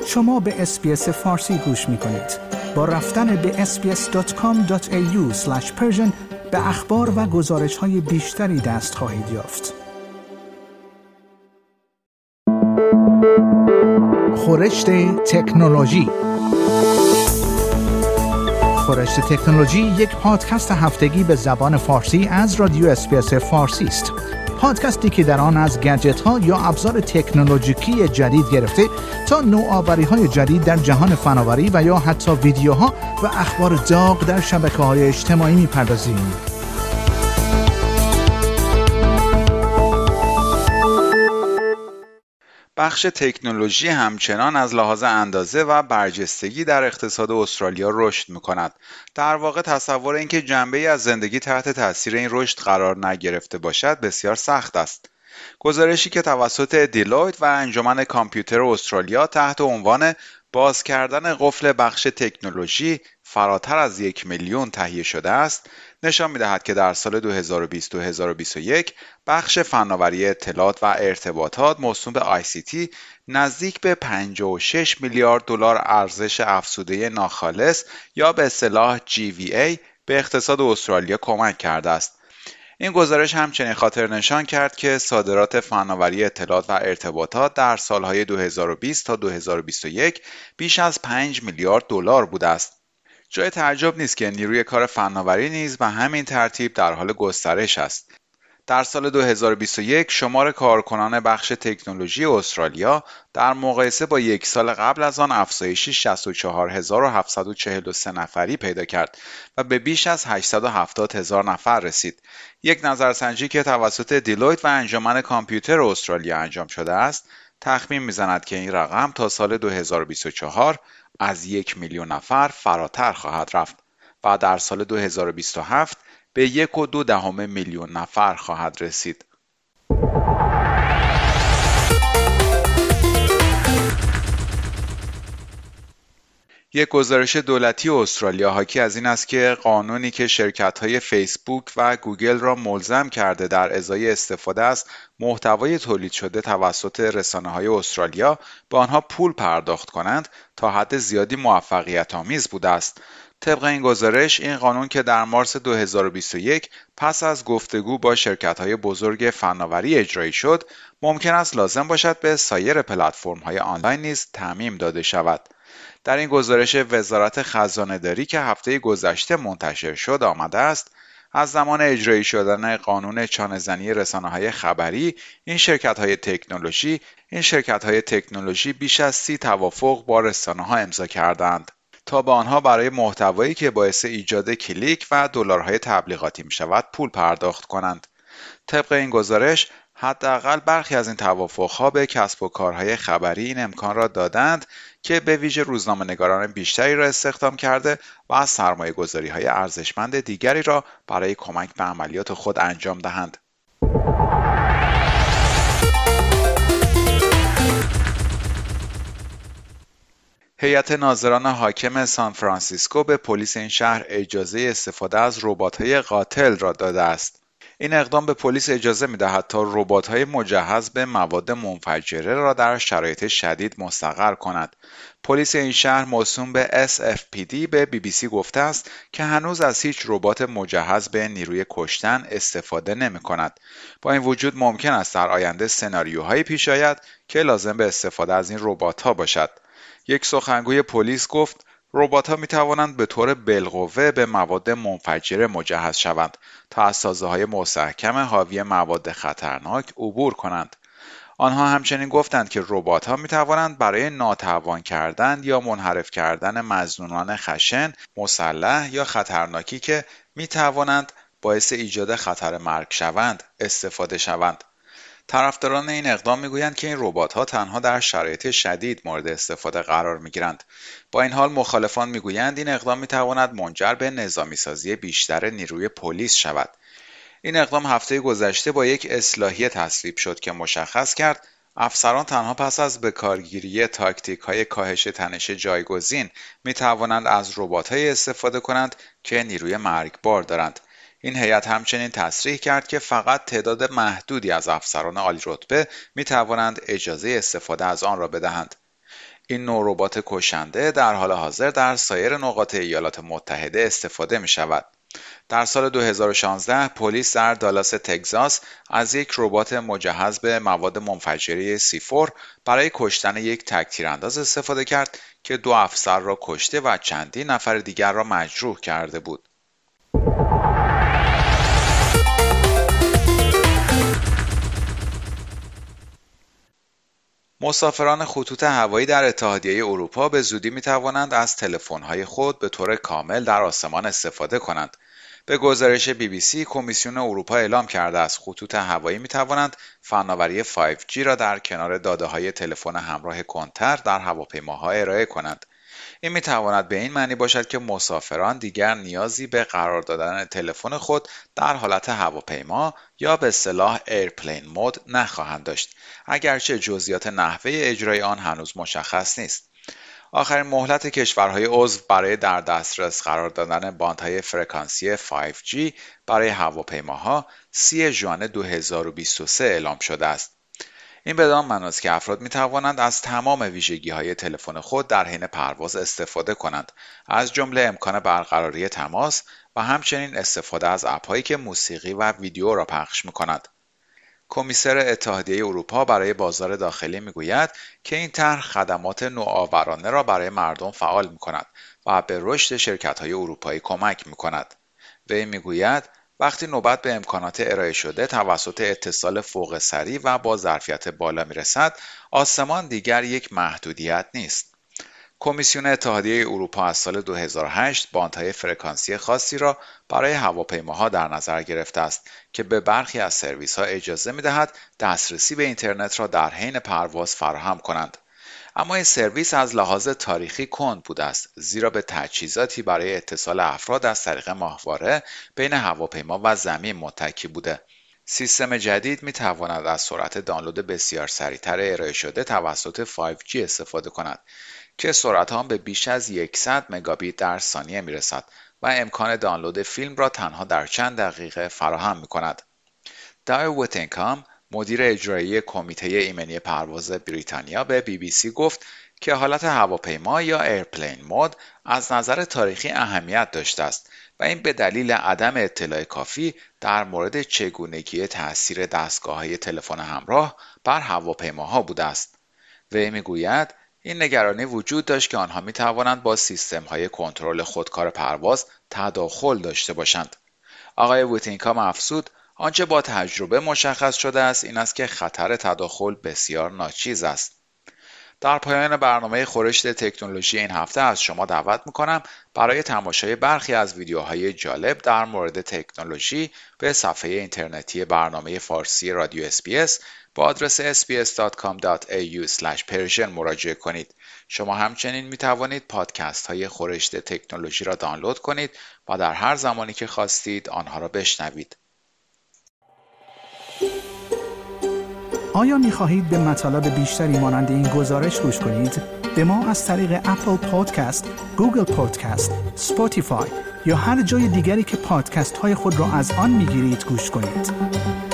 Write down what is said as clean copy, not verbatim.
شما به اس‌بی‌اس فارسی گوش می‌کنید. با رفتن به sbs.com.au/persian به اخبار و گزارش‌های بیشتری دست خواهید یافت. خورشت تکنولوژی. خورشت تکنولوژی یک پادکست هفتگی به زبان فارسی از رادیو اس‌بی‌اس فارسی است. پادکستی که در آن از گجت‌ها یا ابزار تکنولوژیکی جدید گرفته تا نوآوری‌های جدید در جهان فناوری و یا حتی ویدیوها و اخبار داغ در شبکه‌های اجتماعی می‌پردازیم. بخش تکنولوژی همچنان از لحاظ اندازه و برجستگی در اقتصاد استرالیا رشد می‌کند. در واقع تصور اینکه جنبه‌ای از زندگی تحت تاثیر این رشد قرار نگرفته باشد بسیار سخت است. گزارشی که توسط دیلویت و انجمن کامپیوتر استرالیا تحت عنوان باز کردن قفل بخش تکنولوژی فراتر از 1 میلیون تهیه شده است، نشان می‌دهد که در سال 2020-2021 بخش فناوری اطلاعات و ارتباطات موسوم به ICT نزدیک به 56 میلیارد دلار ارزش افزوده ناخالص یا به اصطلاح GVA به اقتصاد استرالیا کمک کرده است. این گزارش همچنین خاطر نشان کرد که صادرات فناوری اطلاعات و ارتباطات در سالهای 2020 تا 2021 بیش از 5 میلیارد دلار بوده است. جای تعجب نیست که نیروی کار فناوری نیز به همین ترتیب در حال گسترش است. در سال 2021 شمار کارکنان بخش تکنولوژی استرالیا در مقایسه با یک سال قبل از آن افزایشی 64743 نفری پیدا کرد و به بیش از 870,000 نفر رسید. یک نظرسنجی که توسط دیلویت و انجمن کامپیوتر استرالیا انجام شده است، تخمین می‌زند که این رقم تا سال 2024 از 1 میلیون نفر فراتر خواهد رفت و در سال 2027 به 1.2 میلیون نفر خواهد رسید. یک گزارش دولتی استرالیا حاکی از این است که قانونی که شرکت‌های فیسبوک و گوگل را ملزم کرده در ازای استفاده از محتوای تولید شده توسط رسانه‌های استرالیا به آنها پول پرداخت کنند تا حد زیادی موفقیت‌آمیز بوده است. طبق این گزارش، این قانون که در مارس 2021 پس از گفتگو با شرکت‌های بزرگ فناوری اجرایی شد، ممکن است لازم باشد به سایر پلتفرم‌های آنلاین نیز تعمیم داده شود. در این گزارش وزارت خزانه‌داری که هفته گذشته منتشر شد آمده است از زمان اجرایی شدن قانون چانه‌زنی رسانه‌های خبری این شرکت‌های تکنولوژی بیش از 30 توافق با رسانه‌ها امضا کردند تا به آنها برای محتوایی که باعث ایجاد کلیک و دلارهای تبلیغاتی می‌شود پول پرداخت کنند. طبق این گزارش حداقل برخی از این توافق‌ها به کسب و کارهای خبری این امکان را دادند که به ویژه روزنامه‌نگاران بیشتری را استخدام کرده و سرمایه‌گذاری‌های ارزشمند دیگری را برای کمک به عملیات خود انجام دهند. هیئت ناظران حاکم سان فرانسیسکو به پلیس این شهر اجازه استفاده از ربات‌های قاتل را داده است. این اقدام به پلیس اجازه می‌دهد تا ربات‌های مجهز به مواد منفجره را در شرایط شدید مستقر کند. پلیس این شهر موسوم به SFPD به BBC گفته است که هنوز از هیچ ربات مجهز به نیروی کشتن استفاده نمی‌کند. با این وجود ممکن است در آینده سناریوهایی پیش آید که لازم به استفاده از این ربات‌ها باشد. یک سخنگوی پلیس گفت ربات‌ها می‌توانند به طور بالقوه به مواد منفجره مجهز شوند تا از سازه‌های مستحکم حاوی مواد خطرناک عبور کنند. آنها همچنین گفتند که ربات‌ها می‌توانند برای ناتوان کردن یا منحرف کردن مظنونان خشن، مسلح یا خطرناکی که می‌توانند باعث ایجاد خطر مرگ شوند استفاده شوند. طرفداران این اقدام میگویند که این ربات‌ها تنها در شرایط شدید مورد استفاده قرار می‌گیرند. با این حال مخالفان میگویند این اقدام می‌تواند منجر به نظامی‌سازی بیشتر نیروی پلیس شود. این اقدام هفته گذشته با یک اصلاحیه تصویب شد که مشخص کرد افسران تنها پس از بکارگیری تاکتیک‌های کاهش تنش جایگزین می‌توانند از ربات‌های استفاده کنند که نیروی مرگبار دارند. این هیئت همچنین تصریح کرد که فقط تعداد محدودی از افسران عالی رتبه می توانند اجازه استفاده از آن را بدهند. این نوع ربات کشنده در حال حاضر در سایر نقاط ایالات متحده استفاده می شود. در سال 2016 پلیس در دالاس تگزاس از یک ربات مجهز به مواد منفجره C4 برای کشتن یک تک تیرانداز استفاده کرد که 2 افسر را کشته و چندین نفر دیگر را مجروح کرده بود. مسافران خطوط هوایی در اتحادیه اروپا به زودی می توانند از تلفن‌های خود به طور کامل در آسمان استفاده کنند. به گزارش BBC، کمیسیون اروپا اعلام کرده است خطوط هوایی می توانند فناوری 5G را در کنار داده‌های تلفن همراه کنتر در هواپیماها ارائه کنند. این می تواند به این معنی باشد که مسافران دیگر نیازی به قرار دادن تلفن خود در حالت هواپیما یا به اصطلاح ایرپلین مود نخواهند داشت، اگرچه جزئیات نحوه اجرای آن هنوز مشخص نیست. آخرین مهلت کشورهای عضو برای در دسترس قرار دادن باندهای فرکانسی 5G برای هواپیماها 30 ژوئن 2023 اعلام شده است. این بدان معنی است که افراد می توانند از تمام ویژگی‌های تلفن خود در حین پرواز استفاده کنند، از جمله امکان برقراری تماس و همچنین استفاده از اپ‌هایی که موسیقی و ویدیو را پخش می‌کند. کمیسر اتحادیه اروپا برای بازار داخلی میگوید که این طرح خدمات نوآورانه را برای مردم فعال می‌کند و به رشد شرکت‌های اروپایی کمک می‌کند. وی میگوید وقتی نوبت به امکانات ارائه شده توسط اتصال فوق سریع و با ظرفیت بالا میرسد، آسمان دیگر یک محدودیت نیست. کمیسیون اتحادیه اروپا از سال 2008 باندهای فرکانسی خاصی را برای هواپیماها در نظر گرفته است که به برخی از سرویس‌ها اجازه می‌دهد دسترسی به اینترنت را در حین پرواز فراهم کنند. اما این سرویس از لحاظ تاریخی کند بوده است، زیرا به تجهیزاتی برای اتصال افراد از طریق ماهواره بین هواپیما و زمین متکی بوده. سیستم جدید می تواند از سرعت دانلود بسیار سریعتر ارائه شده توسط 5G استفاده کند که سرعت آن به بیش از 100 مگابیت در ثانیه می رسد و امکان دانلود فیلم را تنها در چند دقیقه فراهم می کند. دای ویتینکام، مدیر اجرایی کمیته ایمنی پرواز بریتانیا، به BBC گفت که حالت هواپیما یا ایرپلین مود از نظر تاریخی اهمیت داشته است و این به دلیل عدم اطلاع کافی در مورد چگونگی تأثیر دستگاه‌های تلفن همراه بر هواپیماها بوده است. وی میگوید این نگرانی وجود داشت که آنها میتوانند با سیستم‌های کنترل خودکار پرواز تداخل داشته باشند. آقای ویتینکام افزود آنچه با تجربه مشخص شده است این است که خطر تداخل بسیار ناچیز است. در پایان برنامه خورشت تکنولوژی این هفته از شما دعوت میکنم برای تماشای برخی از ویدیوهای جالب در مورد تکنولوژی به صفحه اینترنتی برنامه فارسی رادیو SBS با آدرس sbs.com.au/persian مراجعه کنید. شما همچنین می توانید پادکست های خورشت تکنولوژی را دانلود کنید و در هر زمانی که خواستید آنها را بشنوید. آیا می خواهید به مطالب بیشتری مانند این گزارش گوش کنید؟ به ما از طریق اپل پادکست، گوگل پادکست، اسپاتیفای یا هر جای دیگری که پادکست های خود را از آن می گیرید گوش کنید.